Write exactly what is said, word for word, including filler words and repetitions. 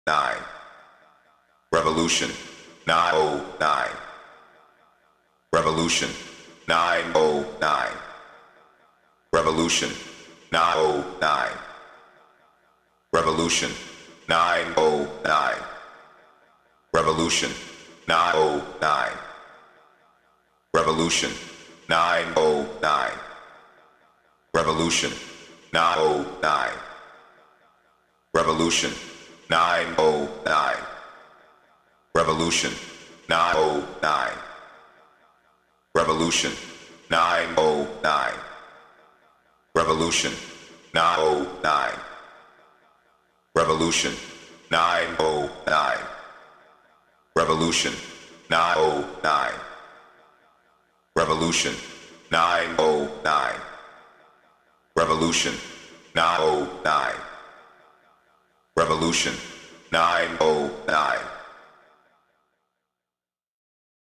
nine. Revolution nine oh nine. Revolution nine oh nine. Revolution nine oh nine. Revolution nine oh nine. Revolution nine oh nine. Revolution nine oh nine. Revolution nine oh nine. Revolution nine oh nine. Revolution nine oh nine. Revolution nine oh nine. Revolution nine oh nine. Revolution nine oh nine. Revolution nine oh nine. Revolution nine oh nine. Revolution nine oh nine. Revolution nine oh nine.